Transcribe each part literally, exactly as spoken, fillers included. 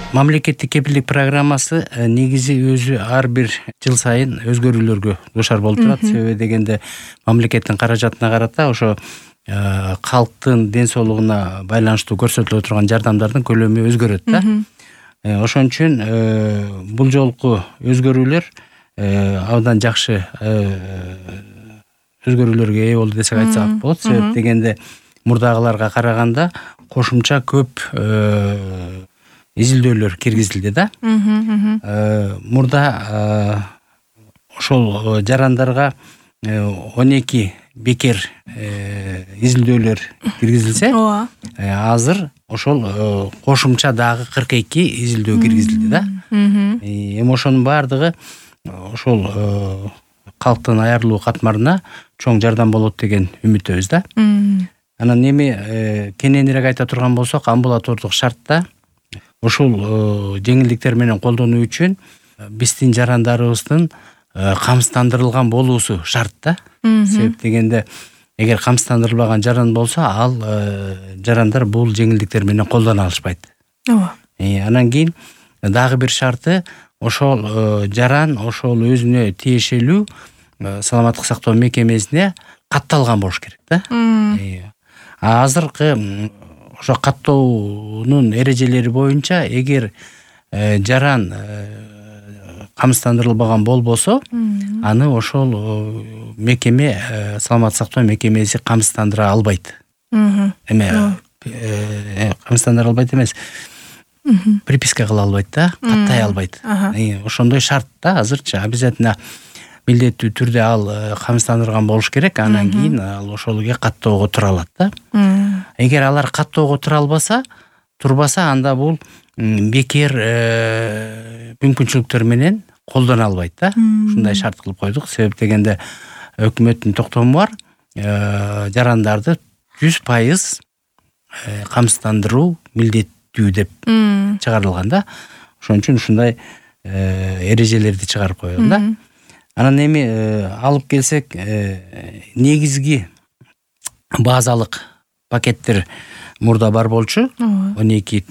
Мамлекеттик кепилдик программасы негизи өзү ар бир жыл сайын өзгөрүүлөргө душар болуп турат. Себеби дегенде мамлекеттин каражатына карата ошо калктын ден соолугуна байланыштуу көрсөтүлө турган жардамдардын көлөмү өзгөрөт да. Ошон үчүн бул жолку өзгөрүүлөр абдан жакшы өзгөрүүлөргө ээ болду десек айтсак болот. Себеби дегенде мурдагыларга караганда кошумча көп изилдөөлөр киргизилди да. Мурда ошол жарандарга он эки бекер изилдөөлөр киргизилсе, азыр ошол кошумча дагы кырк эки изилдөө киргизилди да. Эми ошонун баардыгы ошол калктын аярлуу катмарына чоң жардам болот деген үмүттөбүз да. Анан эми кененирээк айта турган болсок, амбулатордук шартта ошол жеңилдиктер менен колдонуу үчүн биздин жарандарыбыздын камсыздандырылган болуусу шарт да. Себеп дегенде эгер камсыздандырылбаган жаран болсо, ал жарандар бул жеңилдиктер менен колдоно алышпайт. Ооба. Анан кийин дагы бир шарты, ошол жаран ошол өзүнө тиешелүү саламаттык сактоо мекемесине катталган болуш керек да. Азыркы ошо каттоонун эрежелери боюнча, эгер жаран камсыздандырылбаган болбосо, аны ошол мекеме, саламаттык сактоо мекемеси камсыздандыра албайт. Эме камсыздандыра албайт эмес, приписка кыла албайт да, каттай албайт. Ошондой шарт да азырчы. Обязательно милдеттүү түрдө ал камсыздандырган болуш керек, анан кийин ал ошол эле каттоого тура алат да. Эгер алар каттоого тура албаса, турбаса, анда бул бекер мүмкүнчүлүктөр менен колдоно албайт да. Ушундай шарт кылып койдук. Себеп дегенде өкмөттүн токтому бар, жарандарды жүз пайыз камсыздандыруу милдеттүү деп чыгарылган да. Ошон үчүн ушундай эрежелерди чыгарып койгон да. Анан эми алып келсек, негизги базалык пакеттер мурда бар болчу. он эки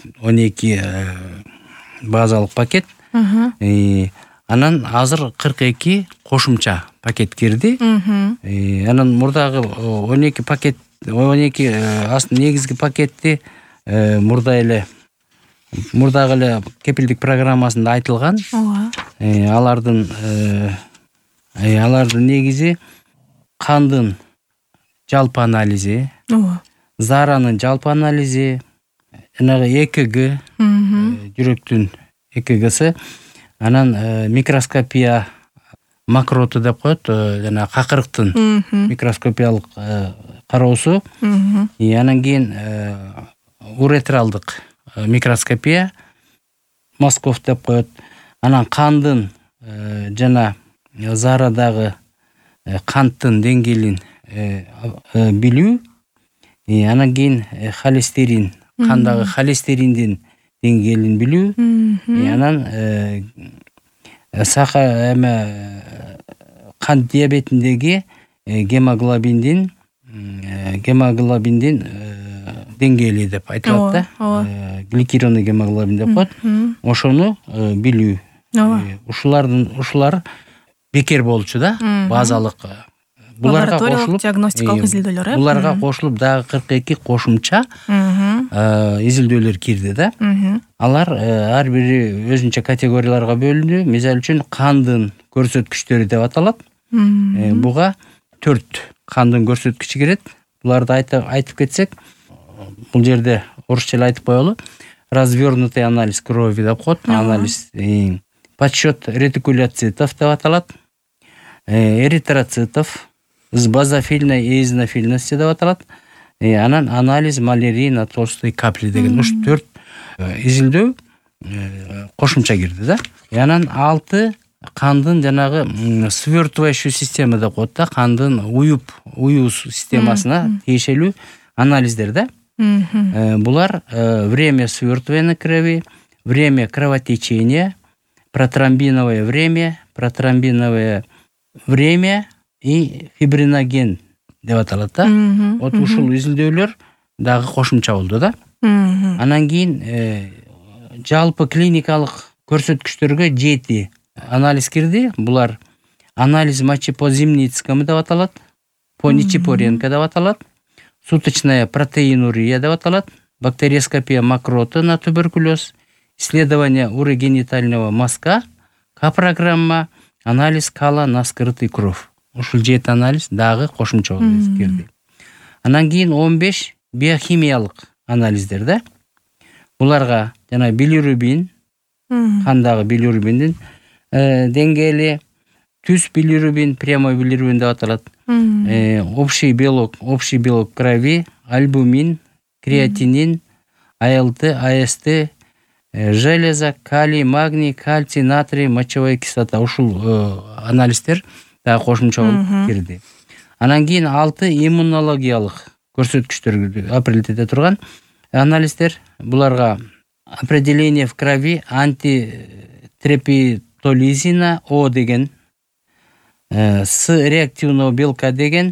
базалык пакет. Анан азыр кырк эки кошумча пакет кирди. Анан мурдагы он эки пакет, он эки негизги пакетти мурда эле мурдагы эле кепилдик программасында айтылган. Алардын алардын негизи кандын жалпы анализи, зааранын жалпы анализи, жанагы Э К Г, жүрөктүн Э К Гсы, анан микроскопия макроту деп коет, жана какырыктын микроскопиялык кароосу, анан кийин уретралдык микроскопия, Москов деп коет, анан кандын жана заарадагы канттын деңгээлин билүү, анан кийин холестерин, кандагы холестериндин деңгээлин билүү, анан саха эме кант диабетиндеги гемоглобиндин гемоглобиндин деңгээли деп айтылат да. Гликированный гемоглобин деп коет. Ошону билүү. Ушулардын ушулар бекер болчу да, базалык. Буларга кошулуп диагностикалык изилдөөлөр. Буларга кошулуп дагы кырк эки кошумча изилдөөлөр кирди да. Алар ар бири өзүнчө категорияларга бөлүндү. Мисалы үчүн кандын көрсөткүчтөрү деп аталат. Буга төрт кандын көрсөткүчү кирет. Буларды айтып кетсек, бул жерде орусча эле айтып коелу. Развернутый анализ крови деп коет, анализ. Подсчет ретикулоцитов деп аталат. Эритроцитов, с базофильной эозинофильности деп аталат. Анан анализ малярийна толстой капли деген уш төрт изилдөө кошумча кирди да. Анан алты кандын жанагы свертывающий система деп коет да, кандын уюп уюу системасына тиешелүү анализдер да. Булар время свертывания крови, время кровотечения, протромбиновое время, протромбиновое время и фибриноген деп аталат да. Вот ушул изилдөөлөр дагы кошумча болду да. Анан кийин жалпы клиникалык көрсөткүчтөргө жети анализ кирди. Булар анализ мочи по Зимницкому деп аталат, по Нечипоренко деп аталат, суточная протеинурия деп аталат, бактериоскопия мокроты на туберкулез, исследование урогенитального мазка, К-программа, анализ кала на скрытый кровь. Ушул жети анализ дагы кошумча болуп кирди. Анан кийин он беш биохимиялык анализдер да. Буларга жана билирубин, кандагы билирубиндин деңгээли, түз билирубин, прямой билирубин деп аталат, общий белок, общий белок крови, альбумин, креатинин, АЛТ, АСТ, железо, калий, магний, кальций, натрий, мочевая кислота. Ушул анализдер дагы кошумча болуп кирди. Анан кийин алты иммунологиялык көрсөткүчтөргө апрель эте турган анализдер. Буларга определение в крови антитрепитолизина О деген, с реактивного белка деген,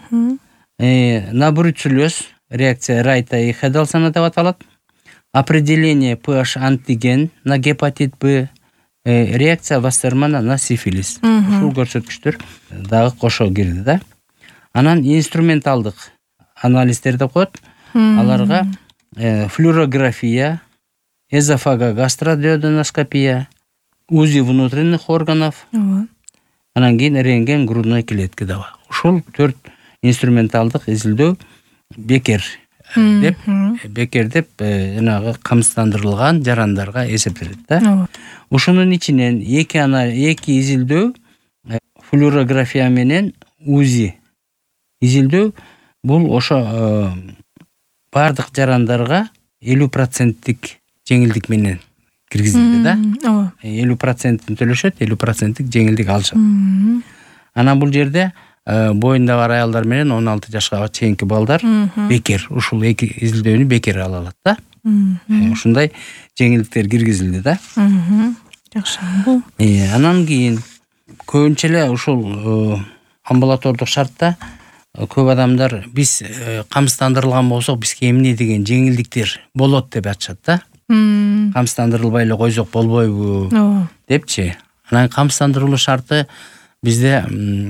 на бруцеллез реакция Райта и Хеддалсона деп аталат. Определение pH антиген на гепатит Б, реакция Вассермана на сифилис. Ушул көрсөткүчтөр дагы кошо кирди да. Анан инструменталдык анализдер деп коет. Аларга флюорография, эзофагогастродиодоноскопия, УЗИ внутренних органов, анан кийин рентген грудной клетки да бар. Ушул төрт инструменталдык изилдөө бекер деп бекер деп жанагы камсыздандырылган жарандарга эсептелет да. Ушунун ичинен эки ана эки изилдөө флюорография менен УЗИ изилдөө бул ошо бардык жарандарга элүү проценттик жеңилдик менен киргизилди да. элүү процентин төлөшөт, элүү проценттик жеңилдик алышат. Анан бул жерде боюнда бар аялдар менен он алты жашка чейинки балдар бекер ушул эки изилдөөнү бекер ала алат да. Ушундай жеңилдиктер киргизилди да. Жакшы. Анан кийин көбүнчө эле ушул амбулатордук шартта көп адамдар биз камсыздандырылган болсок бизге эмне деген жеңилдиктер болот деп айтышат да. Камсыздандырылбай эле койсок болбойбу депчи. Анан камсыздандырылуу шарты бизде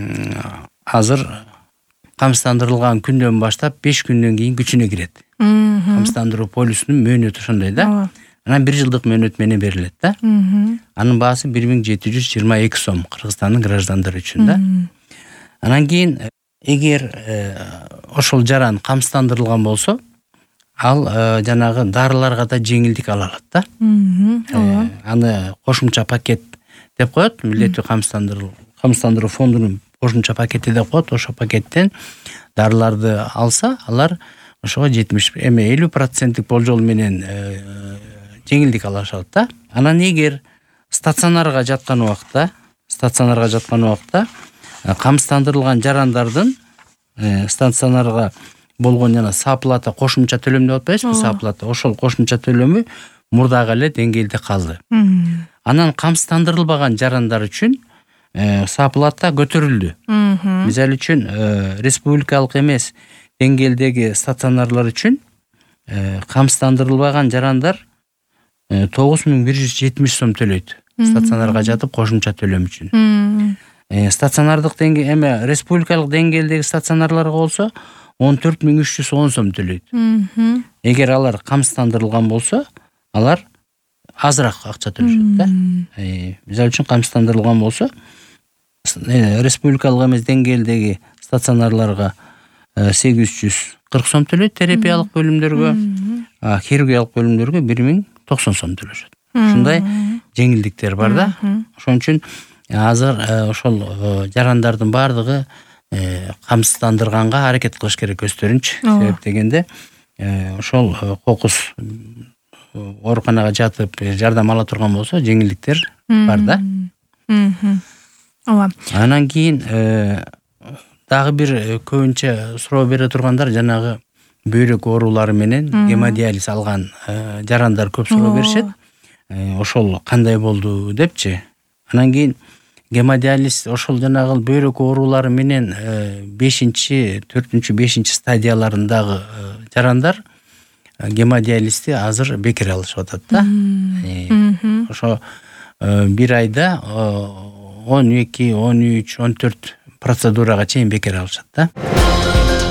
азыр камсыздандырылган күндөн баштап беш күндөн кийин күчүнө кирет. Камсыздандыруу полисинин мөөнөтү ошондой да. Анан бир жылдык мөөнөт менен берилет да. Анын баасы бир миң жети жүз жыйырма эки сом Кыргызстандын граждандары үчүн да. Анан кийин эгер ошол жаран камсыздандырылган болсо, ал жанагы дарыларга да жеңилдик ала алат да. Аны кошумча пакет деп коет, милдеттүү камсыздандыруу камсыздандыруу фондунун кошумча пакети деп коет. Ошо пакеттен дарыларды алса, алар ошого жетимиш эме элүү проценттик болжол менен жеңилдик ала алышат да. Анан эгер стационарга жаткан убакта, стационарга жаткан убакта камсыздандырылган жарандардын стационарга болгон жана саплата кошумча төлөм деп атпайбызбы, саплата. Ошол кошумча төлөмү мурдагы эле деңгээлде калды. Анан камсыздандырылбаган жарандар үчүн саплата көтөрүлдү. Мисалы үчүн республикалык эмес деңгээлдеги стационарлар үчүн камсыздандырылбаган жарандар тогуз миң бир жүз жетимиш сом төлөйт. Стационарга жатып кошумча төлөм үчүн. Стационардык деңгээл эме республикалык деңгээлдеги стационарларга болсо он төрт миң үч жүз он сом төлөйт. Эгер алар камсыздандырылган болсо, алар азыраак акча төлөшөт да. Мисалы үчүн камсыздандырылган болсо, республикалык эмес деңгээлдеги стационарларга сегиз жүз кырк сом төлөйт, терапиялык бөлүмдөргө, хирургиялык бөлүмдөргө бир миң токсон сом төлөшөт. Ушундай жеңилдиктер бар да. Ошон үчүн азыр ошол жарандардын бардыгы камсыздандырганга аракет кылыш керек өздөрүнчү. Себеп дегенде ошол кокус ооруканага жатып жардам ала турган болсо жеңилдиктер бар да. Ооба. Анан кийин дагы бир көбүнчө суроо бере тургандар жанагы бөйрөк оорулары менен гемодиализ алган жарандар көп суроо беришет. Ошол кандай болду депчи. Анан кийин гемодиализ ошол жанагы бөйрөк оорулары менен бешинчи, төртүнчү, бешинчи стадияларындагы жарандар гемодиализди азыр бекер алышып атат да. Ошо бир айда он эки, он үч, он төрт процедурага чейин бекер алышат да.